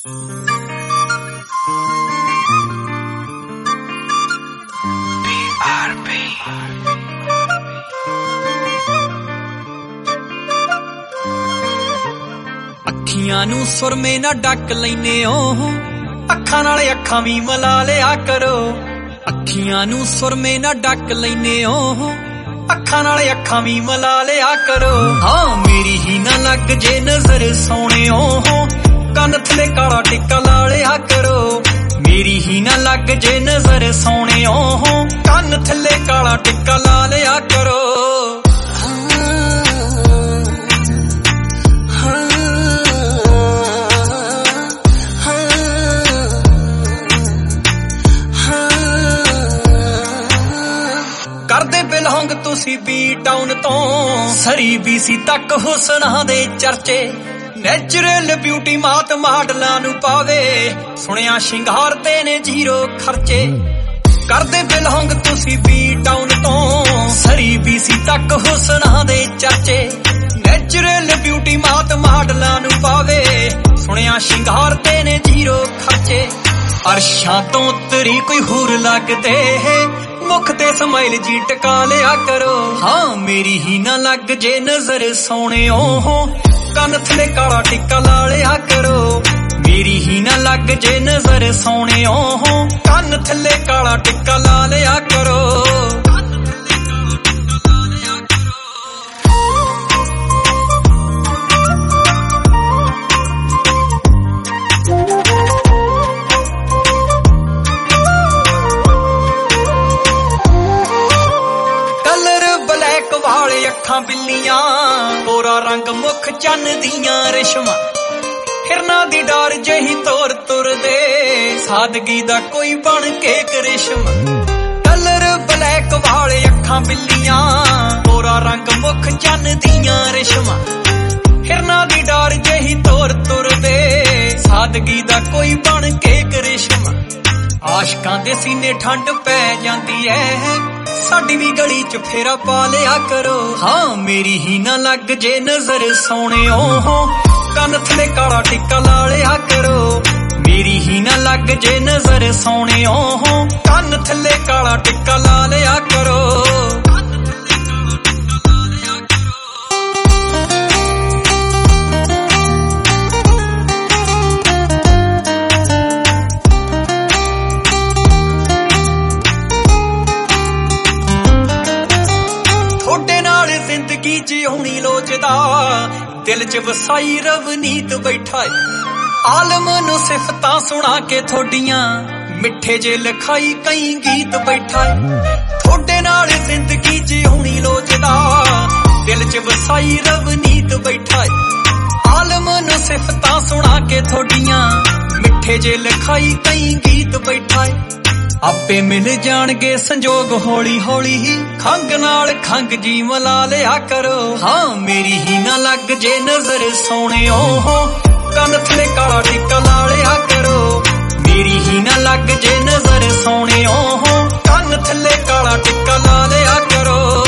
ਅੱਖੀਆਂ ਨੂੰ ਸੁਰਮੇ ਨਾ ਡੱਕ ਲੈਨੇ ਓ, ਅੱਖਾਂ ਨਾਲ ਅੱਖਾਂ ਵੀ ਮਿਲਾ ਲਿਆ ਕਰੋ। ਅੱਖੀਆਂ ਨੂੰ ਸੁਰਮੇ ਨਾ ਡੱਕ ਲੈਨੇ ਓ, ਅੱਖਾਂ ਨਾਲ ਅੱਖਾਂ ਵੀ ਮਿਲਾ ਲਿਆ ਕਰੋ। ਹਾਂ ਮੇਰੀ ਹੀ ਨਾ ਲੱਗ ਜੇ ਨਜ਼ਰ ਸੋਹਣਿਓ, ਕੰਨ ਥਲੇ ਕਾਲਾ ਟਿੱਕਾ ਲਾ ਲਿਆ ਕਰੋ। ਮੇਰੀ ਹੀ ਨਾ ਲੱਗ ਜੇ ਨਜ਼ਰ ਸੋਹਣਿਓ, ਕੰਨ ਥਲੇ ਕਾਲਾ ਟਿੱਕਾ ਲਾ ਲਿਆ ਕਰੋ। ਕਰਦੇ ਬਿਲੋਂਗ ਤੁਸੀਂ ਬੀ ਟਾਊਨ ਤੋਂ ਸਰੀ BC ਤੱਕ ਹੁਸਨਾਂ ਦੇ ਚਰਚੇ। ਨੈਚੁਰਲ ਬਿਊਟੀ ਮਾਤ ਮਾਡਲਾਂ ਨੂੰ ਪਾਵੇ, ਸੁਣਿਆ ਸ਼ਿੰਗਾਰ ਤੇ ਨੇ ਜ਼ੀਰੋ ਖਰਚੇ। ਕਰਦੇ ਬਿਲੋਂਗ ਤੁਸੀਂ ਬੀ ਟਾਊਨ ਤੋਂ ਸਰੀ BC ਤੱਕ ਹੁਸਨਾਂ ਦੇ ਚਰਚੇ। ਨੈਚੁਰਲ ਬਿਊਟੀ ਮਾਤ ਮਾਡਲਾਂ ਨੂੰ ਪਾਵੇ, ਸੁਣਿਆ ਸ਼ਿੰਗਾਰ ਤੇ ਨੇ ਜ਼ੀਰੋ ਖਰਚੇ। ਅਰਸ਼ਾਂ ਤੋਂ ਉਤਰੀ ਕੋਈ ਹੂਰ ਲੱਗਦੇ, ਮੁਖ ਤੇ ਸਮਾਈਲ ਜੀ ਟਕਾ ਲਿਆ ਕਰੋ। ਹਾਂ ਮੇਰੀ ਹੀ ਨਾ ਲੱਗ ਜੇ ਨਜ਼ਰ ਸੋਹਣਿਓ, ਕੰਨ ਥਲੇ ਕਾਲਾ ਟਿੱਕਾ ਲਾ ਲਿਆ ਕਰੋ। ਮੇਰੀ ਹੀ ਨਾ ਲੱਗ ਜੇ ਨਜ਼ਰ ਸੋਹਣਿਓ, ਕੰਨ ਥਲੇ ਕਾਲਾ ਟਿੱਕਾ ਲਾ ਲਿਆ ਕਰੋ। ਵਾਲੇ ਅੱਖਾਂ ਬਿੱਲੀਆਂ, ਗੋਰਾ ਰੰਗ ਮੁੱਖ ਚੰਨ ਦੀਆਂ ਰੇਸ਼ਮਾਂ। ਹਿਰਨਾਂ ਦੀ ਡਾਰ ਜਿਹੀ ਤੋਰ ਤੁਰਦੇ, ਸਾਦਗੀ ਦਾ ਕੋਈ ਬਣ ਕੇ ਕਰਿਸ਼ਮਾ। ਕਲਰ ਬਲੈਕ ਵਾਲੇ ਅੱਖਾਂ ਬਿੱਲੀਆਂ, ਗੋਰਾ ਰੰਗ ਮੁੱਖ ਚੰਨ ਦੀਆਂ ਰੇਸ਼ਮਾਂ। ਹਿਰਨਾਂ ਦੀ ਡਾਰ ਜਿਹੀ ਤੋਰ ਤੁਰਦੇ, ਸਾਦਗੀ ਦਾ ਕੋਈ ਬਣ ਕੇ ਕਰਿਸ਼ਮਾ। ਆਸ਼ਕਾਂ ਦੇ ਸੀਨੇ ਠੰਡ ਪੈ ਜਾਂਦੀ ਐ, ਸਾਡੀ ਵੀ ਗਲੀ ਚ ਫੇਰਾ ਪਾ ਲਿਆ ਕਰੋ। ਹਾਂ ਮੇਰੀ ਹੀ ਨਾ ਲੱਗ ਜੇ ਨਜ਼ਰ ਸੋਹਣਿਓ, ਕੰਨ ਥਲੇ ਕਾਲਾ ਟਿੱਕਾ ਲਾ ਲਿਆ ਕਰੋ। ਮੇਰੀ ਹੀ ਨਾ ਲੱਗ ਜੇ ਨਜ਼ਰ ਸੋਹਣਿਓ, ਕੰਨ ਥਲੇ ਕਾਲਾ ਟਿੱਕਾ ਲਾ ਲਿਆ ਕਰੋ। ਜ਼ਿੰਦਗੀ ਜਿਉਣੀ ਲੋਚਦਾ, ਦਿਲ ਚ ਵਸਾਈ ਰਵਨੀਤ ਬੈਠਾ ਏ। ਆਲਮ ਨੂੰ ਸਿਫਤਾਂ ਸੁਣਾ ਕੇ ਥੋਡੀਆਂ, ਮਿੱਠੇ ਜੇ ਲਿਖਾਈ ਕਈ ਗੀਤ ਬੈਠਾ ਏ। ਥੋਡੇ ਨਾਲ ਜ਼ਿੰਦਗੀ ਜਿਉਣੀ ਲੋਚਦਾ, ਦਿਲ ਚ ਵਸਾਈ ਰਵਨੀਤ ਬੈਠਾ ਏ। ਆਲਮ ਨੂੰ ਸਿਫਤਾਂ ਸੁਣਾ ਕੇ ਥੋਡੀਆਂ, ਮਿੱਠੇ ਜੇ ਲਿਖਾਈ ਕਈ ਗੀਤ ਬੈਠਾ ਏ। ਆਪੇ ਮਿਲ ਜਾਣਗੇ ਸੰਜੋਗ ਹੌਲੀ ਹੌਲੀ ਹੀ, ਖੰਗ ਨਾਲ ਖੰਗ ਜੀ ਮਿਲਾ ਲਿਆ ਕਰੋ। ਹਾਂ ਮੇਰੀ ਹੀ ਨਾ ਲੱਗ ਜੇ ਨਜ਼ਰ ਸੋਹਣਿਓ, ਕੰਨ ਥਲੇ ਕਾਲਾ ਟਿੱਕਾ ਲਾ ਲਿਆ ਕਰੋ। ਮੇਰੀ ਹੀ ਨਾ ਲੱਗ ਜੇ ਨਜ਼ਰ ਸੋਹਣਿਓ, ਕੰਨ ਥਲੇ ਕਾਲਾ ਟਿੱਕਾ ਲਾ ਲਿਆ ਕਰੋ।